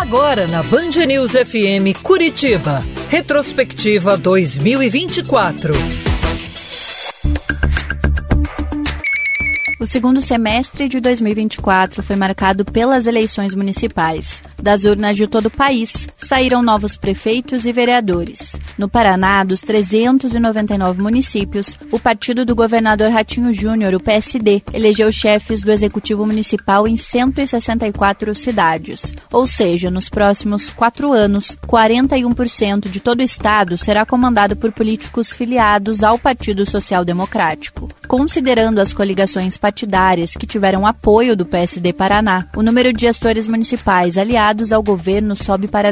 Agora na Band News FM Curitiba, retrospectiva 2024. O segundo semestre de 2024 foi marcado pelas eleições municipais. Das urnas de todo o país, saíram novos prefeitos e vereadores. No Paraná, dos 399 municípios, o partido do governador Ratinho Júnior, o PSD, elegeu chefes do Executivo Municipal em 164 cidades. Ou seja, nos próximos 4 anos, 41% de todo o estado será comandado por políticos filiados ao Partido Social Democrático. Considerando as coligações partidárias que tiveram apoio do PSD Paraná, o número de gestores municipais aliados ao governo sobe para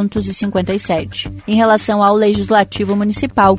257. Em relação ao Legislativo Municipal,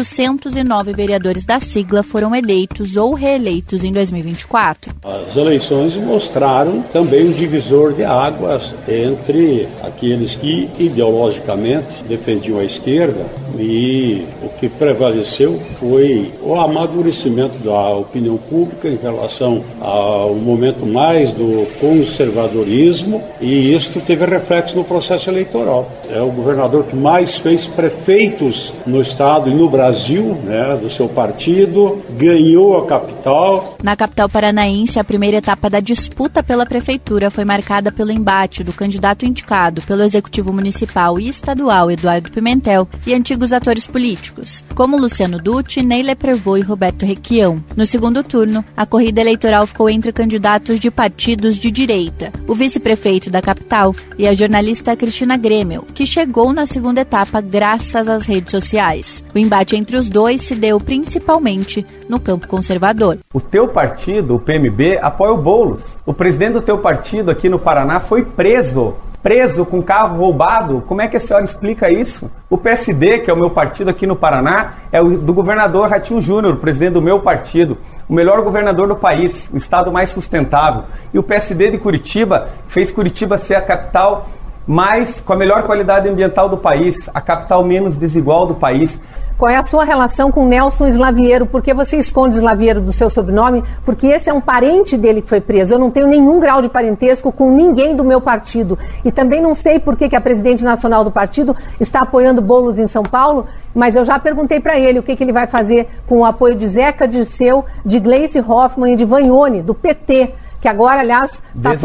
809 vereadores da sigla foram eleitos ou reeleitos em 2024. As eleições mostraram também um divisor de águas entre aqueles que ideologicamente defendiam a esquerda e o que prevaleceu foi o amadurecimento da opinião pública em relação ao momento mais do conservadorismo, e isso teve reflexo no processo eleitoral. É o governador que mais fez prefeitos no estado e no Brasil, do seu partido, ganhou a capital. Na capital paranaense, a primeira etapa da disputa pela prefeitura foi marcada pelo embate do candidato indicado pelo Executivo Municipal e Estadual, Eduardo Pimentel, e antigos atores políticos, como Luciano Dutti, Neila Prevô e Roberto Requião. No segundo turno, a corrida eleitoral ficou entre candidatos de partidos de direita, o vice-prefeito da capital e a jornalista Cristina Grêmio, que chegou na segunda etapa graças às redes sociais. O embate entre os dois se deu principalmente no campo conservador. O teu partido, o PMB, apoia o Boulos. O presidente do teu partido aqui no Paraná foi preso com carro roubado. Como é que a senhora explica isso? O PSD, que é o meu partido aqui no Paraná, é o do governador Ratinho Júnior, o presidente do meu partido, o melhor governador do país, o estado mais sustentável. E o PSD de Curitiba fez Curitiba ser a capital com a melhor qualidade ambiental do país, a capital menos desigual do país. Qual é a sua relação com Nelson Slaviero? Por que você esconde Slaviero do seu sobrenome? Porque esse é um parente dele que foi preso. Eu não tenho nenhum grau de parentesco com ninguém do meu partido. E também não sei por que a presidente nacional do partido está apoiando Boulos em São Paulo, mas eu já perguntei para ele o que ele vai fazer com o apoio de Zeca Dirceu, de Gleice Hoffmann e de Vanhone, do PT. Que agora, aliás,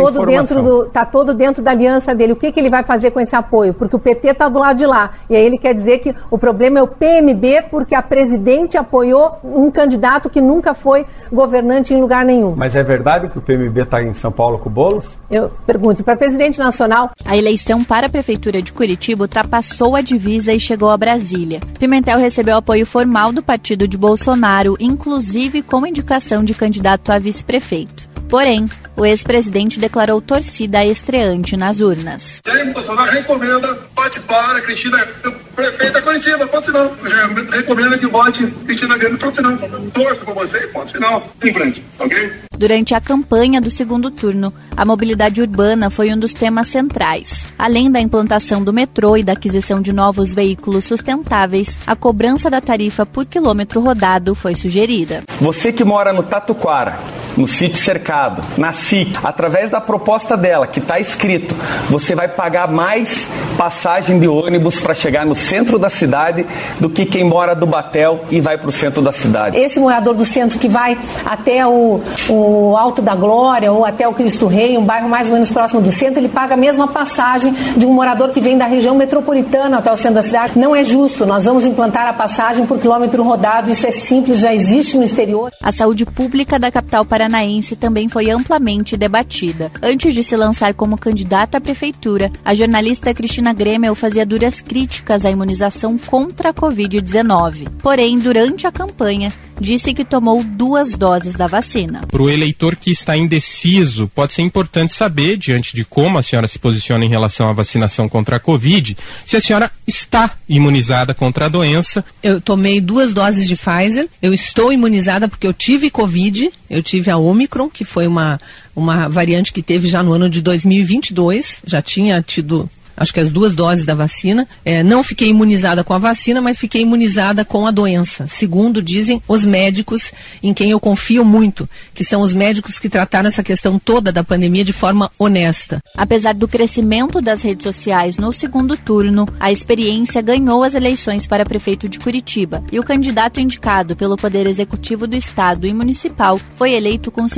está todo dentro da aliança dele. O que ele vai fazer com esse apoio? Porque o PT está do lado de lá. E aí ele quer dizer que o problema é o PMB, porque a presidente apoiou um candidato que nunca foi governante em lugar nenhum. Mas é verdade que o PMB está em São Paulo com o Boulos? Eu pergunto, para presidente nacional... A eleição para a Prefeitura de Curitiba ultrapassou a divisa e chegou a Brasília. Pimentel recebeu apoio formal do partido de Bolsonaro, inclusive com indicação de candidato a vice-prefeito. Porém, o ex-presidente declarou torcida à estreante nas urnas. Jair Bolsonaro recomenda, bate para Cristina, prefeita Curitiba, ponto final. Recomenda que vote Cristina Grêmio, ponto final. Torço com você, ponto final. Em frente, ok? Durante a campanha do segundo turno, a mobilidade urbana foi um dos temas centrais. Além da implantação do metrô e da aquisição de novos veículos sustentáveis, a cobrança da tarifa por quilômetro rodado foi sugerida. Você que mora no Tatuquara, no sítio cercado, na SIC, através da proposta dela, que está escrito, você vai pagar mais passagem de ônibus para chegar no centro da cidade do que quem mora do Batel e vai para o centro da cidade. Esse morador do centro que vai até o Alto da Glória ou até o Cristo Rei, um bairro mais ou menos próximo do centro, ele paga a mesma passagem de um morador que vem da região metropolitana até o centro da cidade. Não é justo, nós vamos implantar a passagem por quilômetro rodado, isso é simples, já existe no exterior. A saúde pública da capital paranaense também foi amplamente debatida. Antes de se lançar como candidata à prefeitura, a jornalista Cristina Grêmio fazia duras críticas à imunização contra a Covid-19. Porém, durante a campanha, disse que tomou 2 doses da vacina. Para o eleitor que está indeciso, pode ser importante saber, diante de como a senhora se posiciona em relação à vacinação contra a Covid, se a senhora está imunizada contra a doença. Eu tomei 2 doses de Pfizer, eu estou imunizada porque eu tive Covid, eu tive a Omicron, que foi uma variante que teve já no ano de 2022, já tinha tido acho que as 2 doses da vacina. Não fiquei imunizada com a vacina, mas fiquei imunizada com a doença, segundo dizem os médicos em quem eu confio muito, que são os médicos que trataram essa questão toda da pandemia de forma honesta. Apesar do crescimento das redes sociais no segundo turno, a experiência ganhou as eleições para prefeito de Curitiba e o candidato indicado pelo Poder Executivo do Estado e Municipal foi eleito com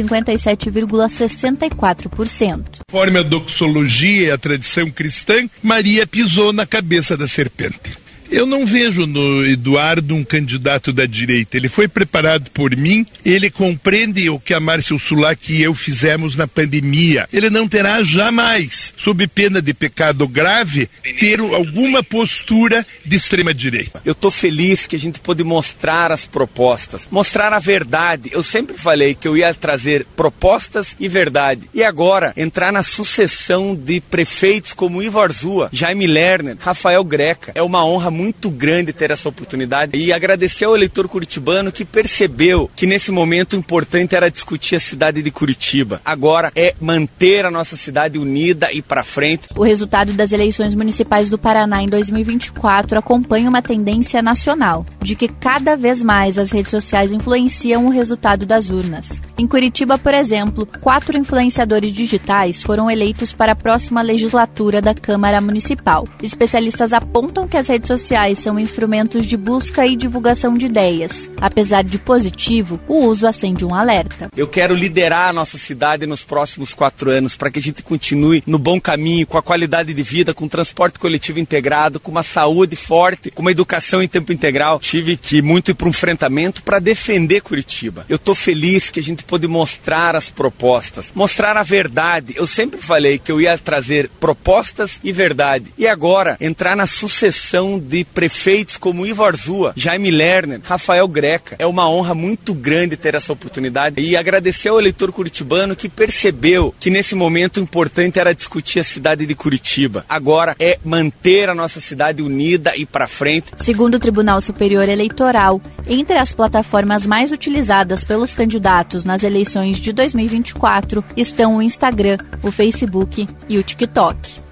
57,64%. Conforme a doxologia e a tradição cristã, Maria pisou na cabeça da serpente. Eu não vejo no Eduardo um candidato da direita. Ele foi preparado por mim, ele compreende o que a Márcia Ursulac e eu fizemos na pandemia. Ele não terá jamais, sob pena de pecado grave, ter alguma postura de extrema direita. Eu estou feliz que a gente pôde mostrar as propostas, mostrar a verdade. Eu sempre falei que eu ia trazer propostas e verdade. E agora, entrar na sucessão de prefeitos como Ivo Arzua, Jaime Lerner, Rafael Greca. É uma honra muito grande ter essa oportunidade e agradecer ao eleitor curitibano que percebeu que nesse momento o importante era discutir a cidade de Curitiba. Agora é manter a nossa cidade unida e para frente. O resultado das eleições municipais do Paraná em 2024 acompanha uma tendência nacional, de que cada vez mais as redes sociais influenciam o resultado das urnas. Em Curitiba, por exemplo, 4 influenciadores digitais foram eleitos para a próxima legislatura da Câmara Municipal. Especialistas apontam que as redes sociais são instrumentos de busca e divulgação de ideias. Apesar de positivo, o uso acende um alerta. Eu quero liderar a nossa cidade nos próximos 4 anos para que a gente continue no bom caminho, com a qualidade de vida, com transporte coletivo integrado, com uma saúde forte, com uma educação em tempo integral. Tive que muito ir para um enfrentamento para defender Curitiba. Eu estou feliz que a gente pôde mostrar as propostas, mostrar a verdade. Eu sempre falei que eu ia trazer propostas e verdade. E agora, entrar na sucessão de prefeitos como Ivo Arzua, Jaime Lerner, Rafael Greca. É uma honra muito grande ter essa oportunidade e agradecer ao eleitor curitibano que percebeu que nesse momento o importante era discutir a cidade de Curitiba. Agora é manter a nossa cidade unida e para frente. Segundo o Tribunal Superior Eleitoral, entre as plataformas mais utilizadas pelos candidatos nas eleições de 2024 estão o Instagram, o Facebook e o TikTok.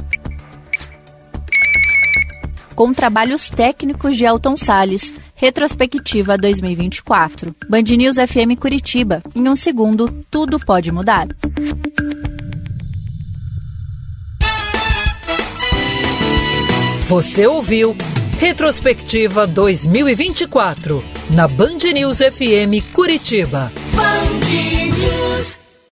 Com trabalhos técnicos de Elton Salles, retrospectiva 2024. Band News FM Curitiba. Em um segundo, tudo pode mudar. Você ouviu Retrospectiva 2024 na Band News FM Curitiba. Band